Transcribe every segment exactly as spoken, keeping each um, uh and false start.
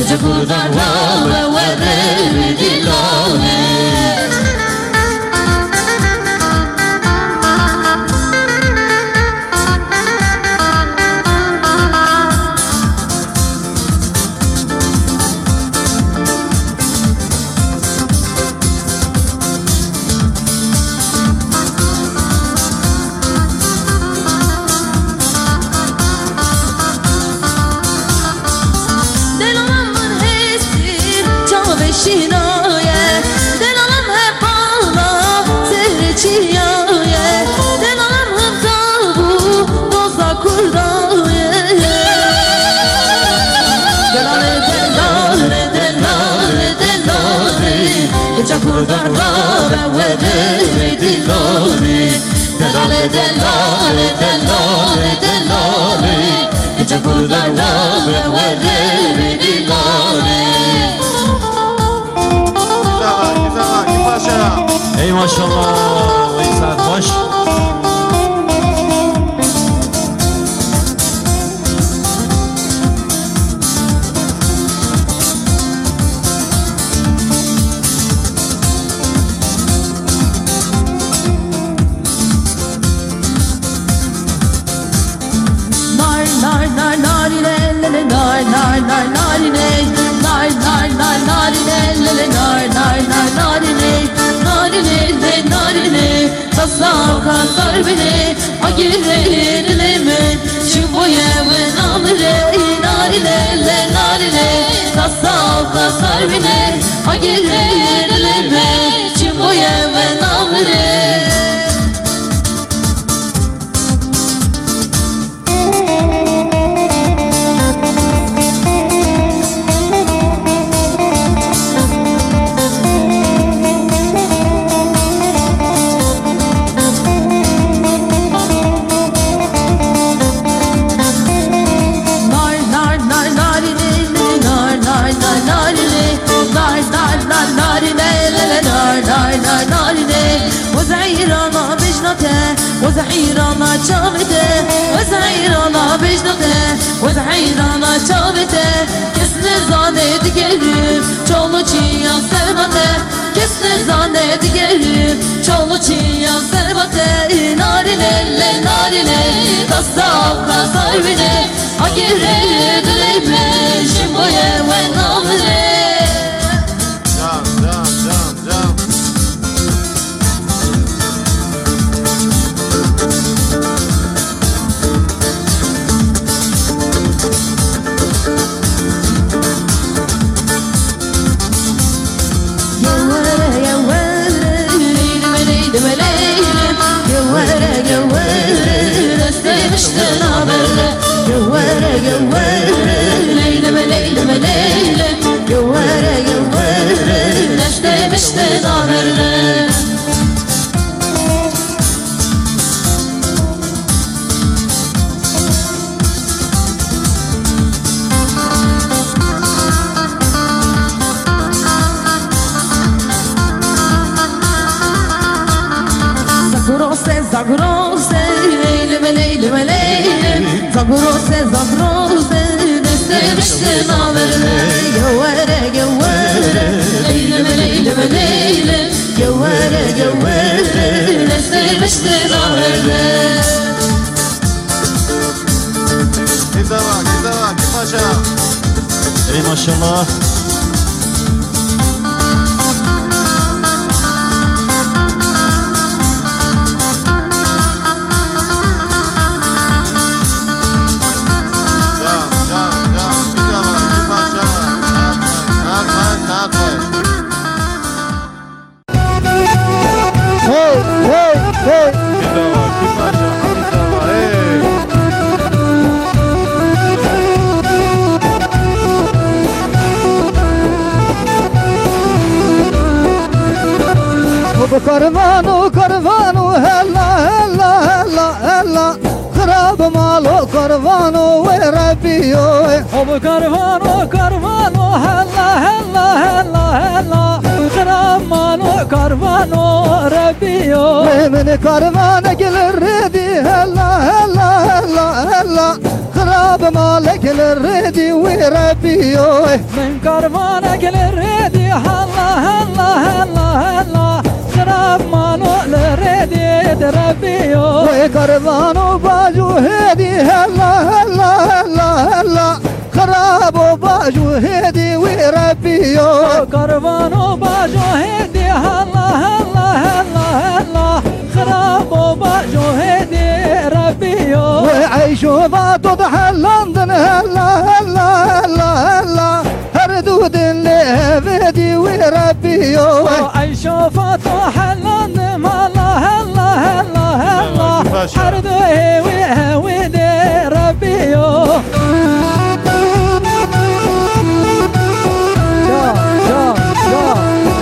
kurdan ve ve dilane. Şinaye, delalım hep ağla, zehreçiyaye, delalım hep tabu, doza kurdaye. Delale, delale, delale, delale, gece kurdarla ve ve dilale. Delale, delale, delale, delale, gece kurdarla ve ve dilale. Ey maşallah, ey Sertaş. Nar nar nar narine lele nar nar nar narine nar nar nar narine lele nar nar nar narine narine le narine tasavvur kasar beni agireleme şuboye ve namre narine le narine tasavvur kasar beni agireleme şuboye ve namre. وزعيرانا شابته وزعيرانا بجنته وزعيرانا شابته كسر زانت gelip çolu çiyan servate kesir zannet gelip çolu çiyan servate narilelle narile tasavv kasar beni agire dileyme şimboye ve namre. Can can can can. Zagrose, zagrose, leyle leyle leyle, zagrose, zagrose, destemiştin haberle, gevere gevere, leyle leyle leyle, gevere gevere, destemiştin haberle. Güzel bak, güzel bak, paşa. Ey maşallah. Karvanu karvanu hella hella hella hella خراب مالو karvanu ve Rabbiyo. O karvanu karvanu hella hella hella hella خراب مالو karvanu Rabbiyo. Memini karvana gelir redi hella hella hella hella خراب خراب مالك للريدي وربيه من كرفانك للريدي هلا هلا هلا هلا خراب مالو للريدي تربيه وكرفانو باجو هدي هلا هلا هلا هلا خراب باجو هدي وربيه كرفانو باجو هدي هلا هلا هلا هلا خراب باجو هدي ربيه وعيشوا باتضح لندن هلا هلا هلا هلا هردود اللي بدي وربيه وعيشوا فتوح لندن هلا هلا هلا هلا حردوه ويهودي ربيه شا شا شا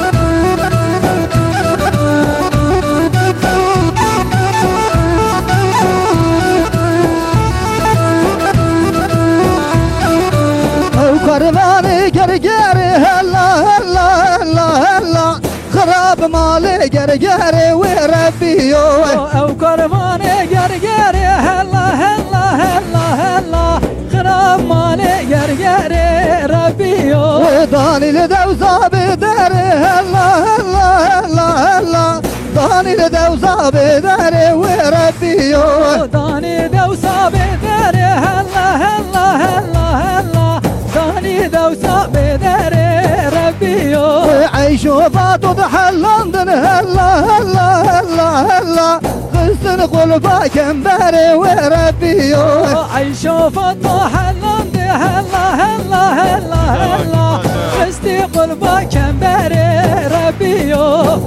وكرماني قرقاري هلا هلا هلا هلا خراب مالي قرقاري وربيه او كرماني قرقاري هلا هلا هلا هلا خراب مالي قرقاري ربيه وداني لدوزة بداري هلا هلا هلا هلا داني لدوزة بداري وربيه داني دوسة بداري هلا هلا هلا هلا داني دوسة بداري ربيه وعيشوا باتضح لندن هلا هلا هلا هلا خسن قلبا كمباري وربيه عيشوا فتوح لندن هلا هلا هلا هلا خستي قلبا كمباري ربيه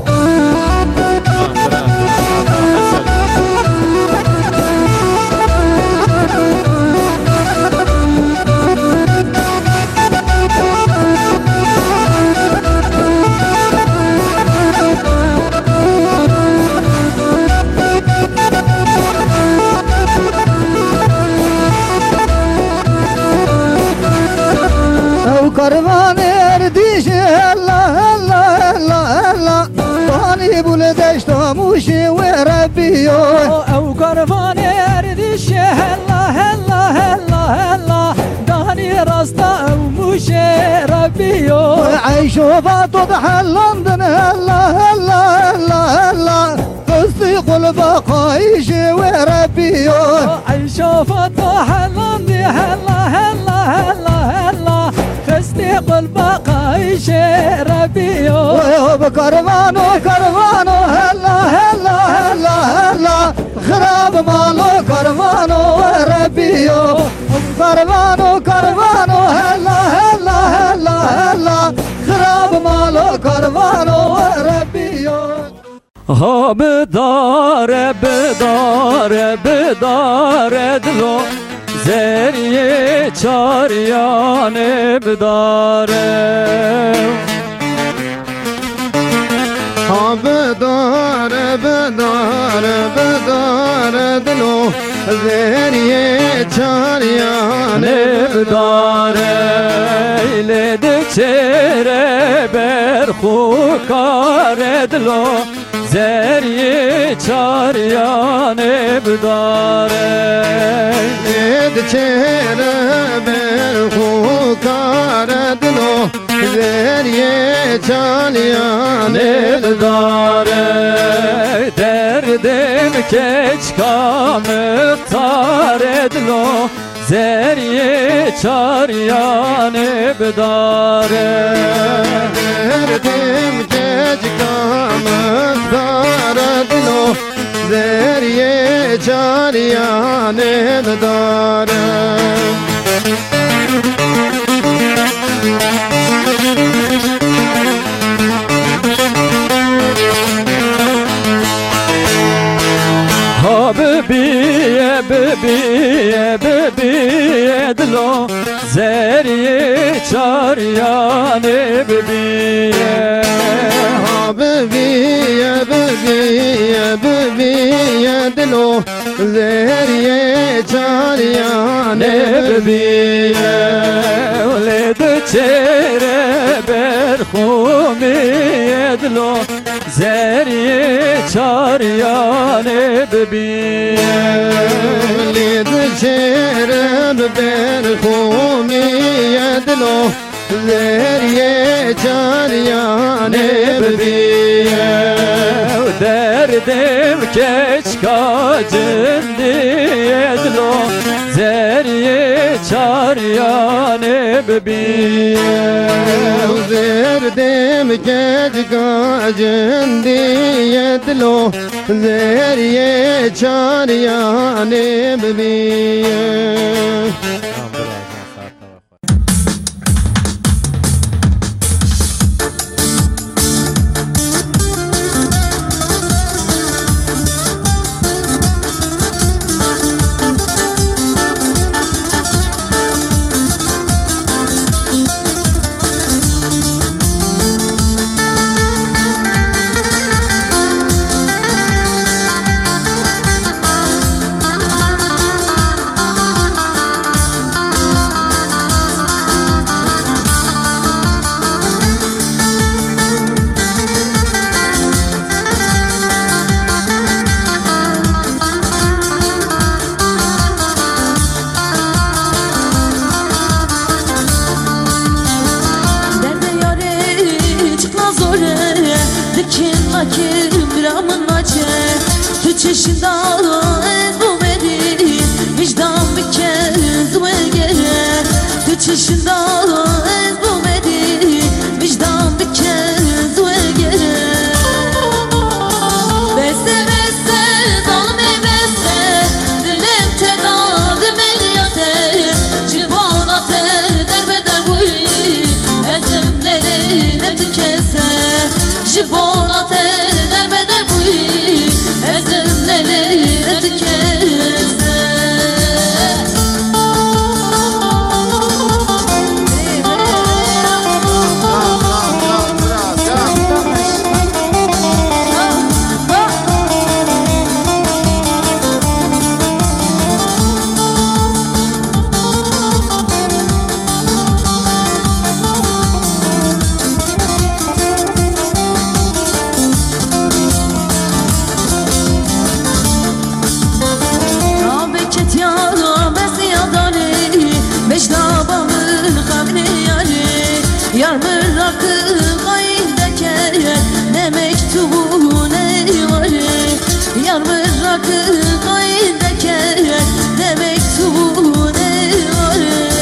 وكرماني ارديش هلا هلا هلا هلا طاني بولدشت موشي وربيه او كرفاني اردش هلا هلا هلا هلا داني راستا ومشي ربيه وعيشوا باتضح لندن هلا هلا هلا هلا قصي قلبا قايش وربيه عيشوا فتوح لندن هلا هلا هلا هلا خستي قلبا قايش ربيه وبكرمانو كرمانو هلا هلا هلا هلا خراب مالو كرمانو وربيه كرمانو كرمانو هلا هلا هلا هلا خراب مالو كرمانو وربيه ها بداره بداره بداره دلو زریه چاریانه بداره ها بداره بداره بداره دلو زریه چاریانه بداره ایلد چهره برخو کار دلو زریه چاریانه بداره اد چهره برخو کار دلو زریه چاریانه بداره دردم کچ کامتار دلو زریه چاریانه بداره دردم کچ کامتار دلو زریه چاریانه بداره ها ببیه ببیه ببیه دلو زریه چاریانه ببیه ها ببیه ببیه ببیه دلو زریه چاریانه ببیه ولد چهره برخومی دلو زریه چاریانه ببین لید شرب بر خومی دلو زریه چاریانه ببین دردم keçka cindiye dilo zeriye çaryane bebi zerdim keçka cindiye dilo zeriye çaryane bebi Çeşinden bu beni vicdan bir kez gel tu çeşinden bu beni vicdan bir kez gel bese bese dalme bese dilim tedavi meliyate civana te derbeder bu ezimleri ne tükese civana te derbeder bu ezimleri ne tükese Yar mırakı kayındeke ne mektubu ne var Yar mırakı kayındeke ne mektubu ne var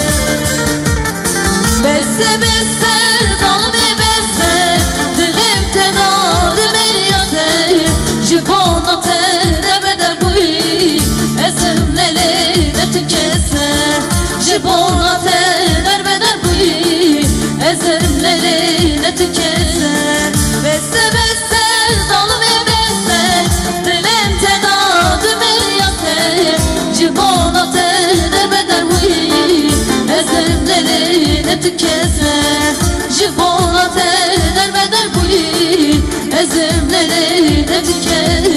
Besse besse dalme besse dilim tedavi meliyate Jibona te debeder bu ezimleri ne tükese Jibona te derbeder bu ezimleri ne tükese Besse besse dalme besse dilim tedavi meliyate Jibona te derbeder bu ezimleri ne tükese Jibona te derbeder bu ezimleri ne tükese